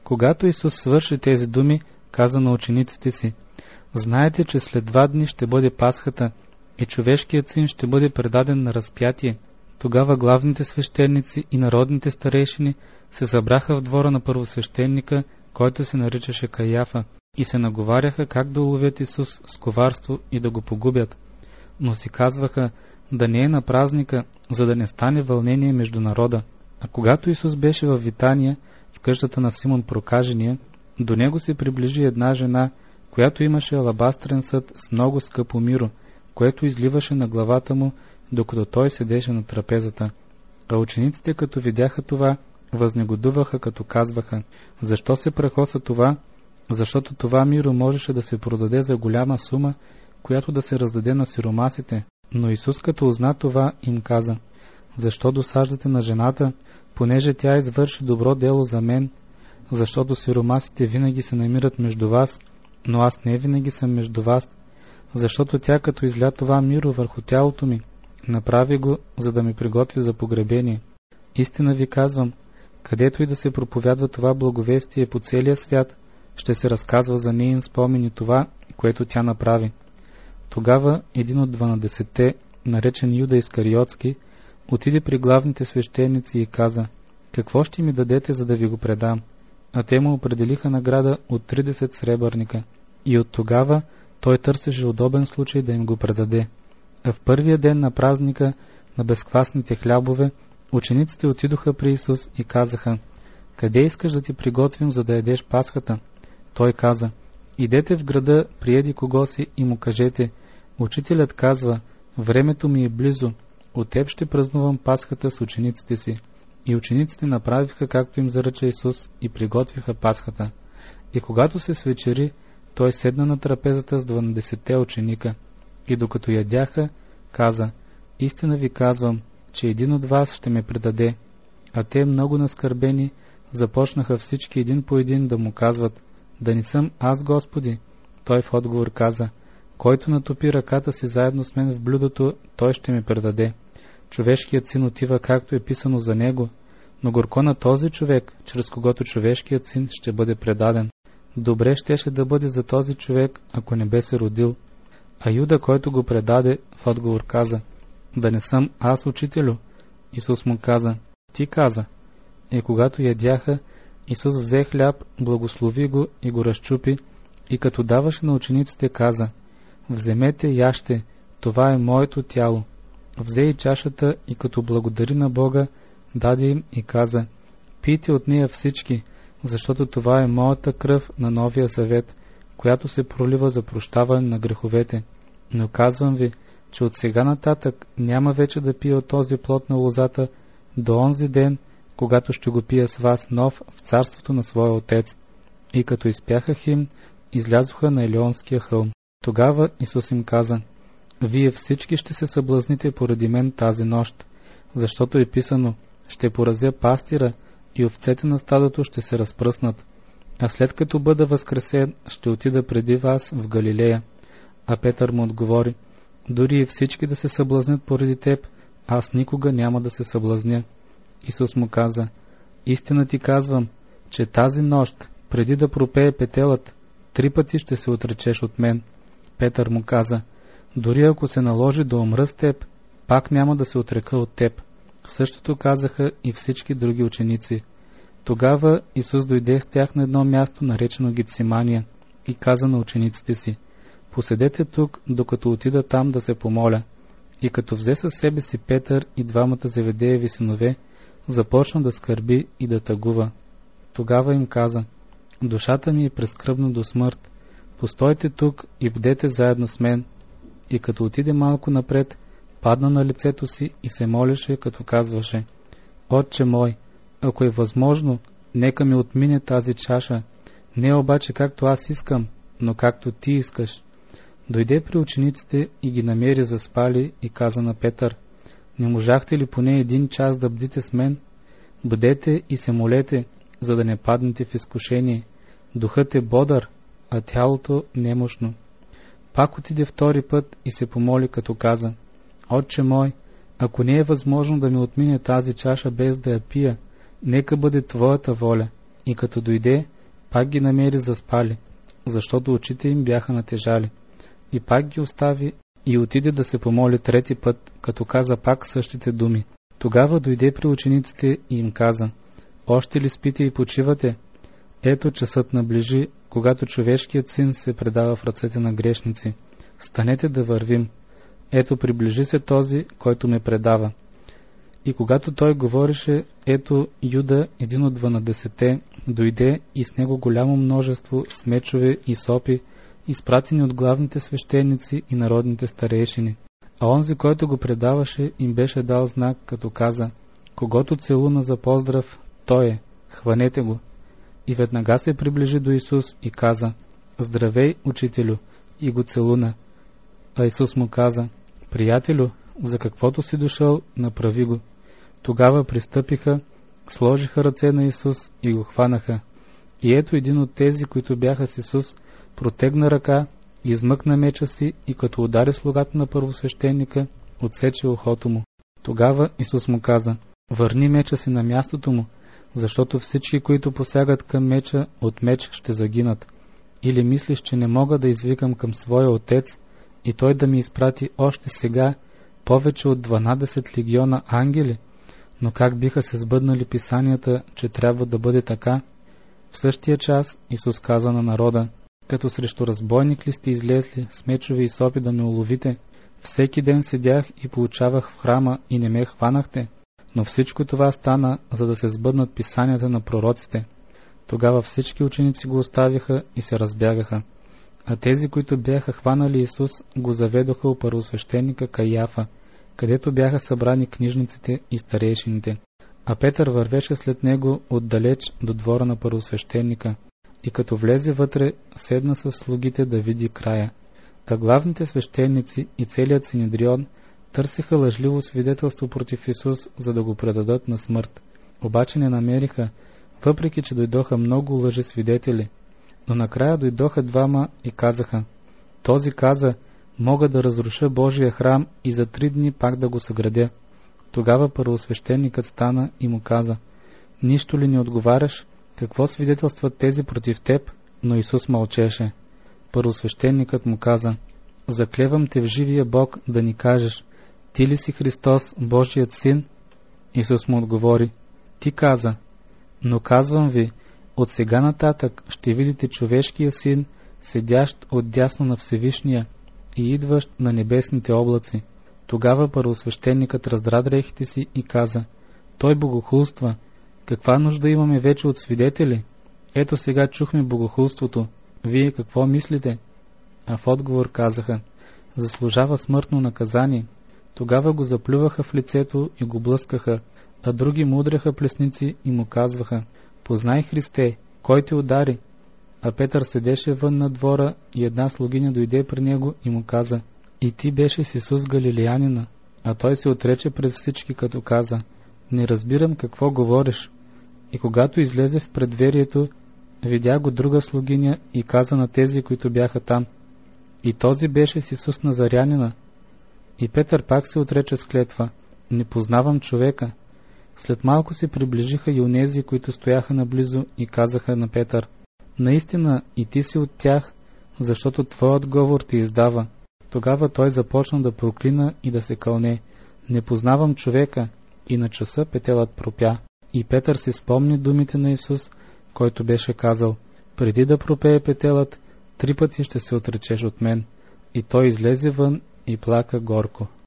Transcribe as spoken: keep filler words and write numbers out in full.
Когато Исус свърши тези думи, каза на учениците си: знаете, че след два дни ще бъде Пасхата и човешкият син ще бъде предаден на разпятие. Тогава главните свещеници и народните старейшини се събраха в двора на първосвещеника, който се наричаше Каяфа, и се наговаряха как да уловят Исус с коварство и да го погубят. Но си казваха да не е на празника, за да не стане вълнение между народа. А когато Исус беше във Витания, в къщата на Симон Прокажения, до него се приближи една жена, която имаше алабастрен съд с много скъпо миро, което изливаше на главата му, докато той седеше на трапезата. А учениците, като видяха това, възнегодуваха, като казваха: защо се прахоса това? Защото това миро можеше да се продаде за голяма сума, която да се раздаде на сиромасите. Но Исус, като узна това, им каза: защо досаждате на жената, понеже тя извърши добро дело за мен? Защото сиромасите винаги се намират между вас, но аз не винаги съм между вас. Защото тя, като изля това миро върху тялото ми, направи го, за да ми приготви за погребение. Истина ви казвам, където и да се проповядва това благовестие по целия свят, ще се разказва за неин спомен и това, което тя направи. Тогава един от дванадесетте, наречен Юда Искариотски, отиде при главните свещеници и каза: какво ще ми дадете, за да ви го предам? А те му определиха награда от тридесет сребърника. И от тогава той търсеше удобен случай да им го предаде. А в първия ден на празника на безквасните хлябове, учениците отидоха при Исус и казаха: къде искаш да ти приготвим, за да ядеш Пасхата? Той каза: идете в града при еди кого си и му кажете: учителят казва, времето ми е близо, от теб ще празнувам Пасхата с учениците си. И учениците направиха както им заръча Исус и приготвиха Пасхата. И когато се свечери, той седна на трапезата с дванадесетте ученика. И докато ядяха, каза: истина ви казвам, че един от вас ще ме предаде. А те, много наскърбени, започнаха всички един по един да му казват: да не съм аз, Господи? Той в отговор каза: който натопи ръката си заедно с мен в блюдото, той ще ме предаде. Човешкият син отива, както е писано за него, но горко на този човек, чрез когото човешкият син ще бъде предаден. Добре щеше да бъде за този човек, ако не бе се родил. А Юда, който го предаде, в отговор каза: да не съм аз, учителю? Исус му каза: ти каза. И когато ядяха, Исус взе хляб, благослови го и го разчупи, и като даваше на учениците, каза: вземете, яжте, това е моето тяло. Взе и чашата и като благодари на Бога, даде им и каза: пийте от нея всички, защото това е моята кръв на новия завет, която се пролива за прощаване на греховете. Но казвам ви, че от сега нататък няма вече да пия от този плод на лозата до онзи ден, когато ще го пия с вас нов в царството на своя Отец. И като изпяха химн, излязоха на Елеонския хълм. Тогава Исус им каза: вие всички ще се съблазните поради мен тази нощ, защото е писано: ще поразя пастира и овцете на стадото ще се разпръснат. А след като бъда възкресен, ще отида преди вас в Галилея. А Петър му отговори: дори и всички да се съблазнят поради теб, аз никога няма да се съблазня. Исус му каза: истина ти казвам, че тази нощ, преди да пропее петелът, три пъти ще се отречеш от мен. Петър му каза: дори ако се наложи да умра с теб, пак няма да се отрека от теб. Същото казаха и всички други ученици. Тогава Исус дойде с тях на едно място, наречено Гетсимания, и каза на учениците си: поседете тук, докато отида там да се помоля. И като взе със себе си Петър и двамата Зеведееви синове, започна да скърби и да тъгува. Тогава им каза: душата ми е прескръбна до смърт, постойте тук и бдете заедно с мен. И като отиде малко напред, падна на лицето си и се молеше, като казваше: Отче мой, ако е възможно, нека ми отмине тази чаша, не обаче както аз искам, но както ти искаш. Дойде при учениците и ги намери заспали и каза на Петър: не можахте ли поне един час да бдите с мен? Бъдете и се молете, за да не паднете в изкушение. Духът е бодър, а тялото немощно. Пак отиде втори път и се помоли, като каза: Отче мой, ако не е възможно да ми отмине тази чаша без да я пия, нека бъде твоята воля. И като дойде, пак ги намери заспали, защото очите им бяха натежали. И пак ги остави и отиде да се помоли трети път, като каза пак същите думи. Тогава дойде при учениците и им каза: още ли спите и почивате? Ето часът наближи, когато човешкият син се предава в ръцете на грешници. Станете да вървим. Ето приближи се този, който ме предава. И когато той говореше, ето Юда, един от дванадесете, дойде и с него голямо множество с мечове и сопи, изпратени от главните свещеници и народните старейшини. А онзи, който го предаваше, им беше дал знак, като каза: когото целуна за поздрав, той е, хванете го. И веднага се приближи до Исус и каза: здравей, учителю, и го целуна. А Исус му каза: приятелю, за каквото си дошъл, направи го. Тогава пристъпиха, сложиха ръце на Исус и го хванаха. И ето един от тези, които бяха с Исус, протегна ръка, измъкна меча си и като удари слугата на първосвещеника, отсече ухото му. Тогава Исус му каза: върни меча си на мястото му, защото всички, които посягат към меча, от меч ще загинат. Или мислиш, че не мога да извикам към своя отец и той да ми изпрати още сега повече от дванадесет легиона ангели? Но как биха се сбъднали писанията, че трябва да бъде така? В същия час Исус каза на народа: като срещу разбойник ли сте излезли с мечове и сопи да ме уловите? Всеки ден седях и получавах в храма и не ме хванахте. Но всичко това стана, за да се сбъднат писанията на пророците. Тогава всички ученици го оставиха и се разбягаха. А тези, които бяха хванали Исус, го заведоха у първосвещеника Каиафа, където бяха събрани книжниците и старейшините. А Петър вървеше след него отдалеч до двора на първосвещеника и като влезе вътре, седна с слугите да види края. А главните свещеници и целият синедрион търсиха лъжливо свидетелство против Исус, за да го предадат на смърт. Обаче не намериха, въпреки че дойдоха много лъжесвидетели. Но накрая дойдоха двама и казаха: този каза: мога да разруша Божия храм и за три дни пак да го съградя. Тогава първосвещеникът стана и му каза: нищо ли не отговаряш? Какво свидетелстват тези против теб? Но Исус мълчеше. Първосвещеникът му каза: заклевам те в живия Бог да ни кажеш: ти ли си Христос, Божият син? Исус му отговори: ти каза. Но казвам ви, от сега нататък ще видите човешкия син, седящ отдясно на Всевишния и идващ на небесните облаци. Тогава първосвещеникът раздра дрехите си и каза: той богохулства. Каква нужда имаме вече от свидетели? Ето сега чухме богохулството. Вие какво мислите? А в отговор казаха: заслужава смъртно наказание. Тогава го заплюваха в лицето и го блъскаха, а други му удряха плесници и му казваха: познай Христе, кой те удари? А Петър седеше вън на двора и една слугиня дойде при него и му каза: и ти беше с Исус Галилеянина. А той се отрече пред всички, като каза: не разбирам какво говориш. И когато излезе в предверието, видя го друга слугиня и каза на тези, които бяха там: и този беше с Исус Назарянина. И Петър пак се отрече с клетва: не познавам човека. След малко се приближиха и онези, които стояха наблизо и казаха на Петър: наистина и ти си от тях, защото твоят говор те издава. Тогава той започна да проклина и да се кълне: не познавам човека. И на часа петелът пропя. И Петър си спомни думите на Исус, който беше казал: преди да пропее петелът, три пъти ще се отречеш от мен. И той излезе вън и плака горко.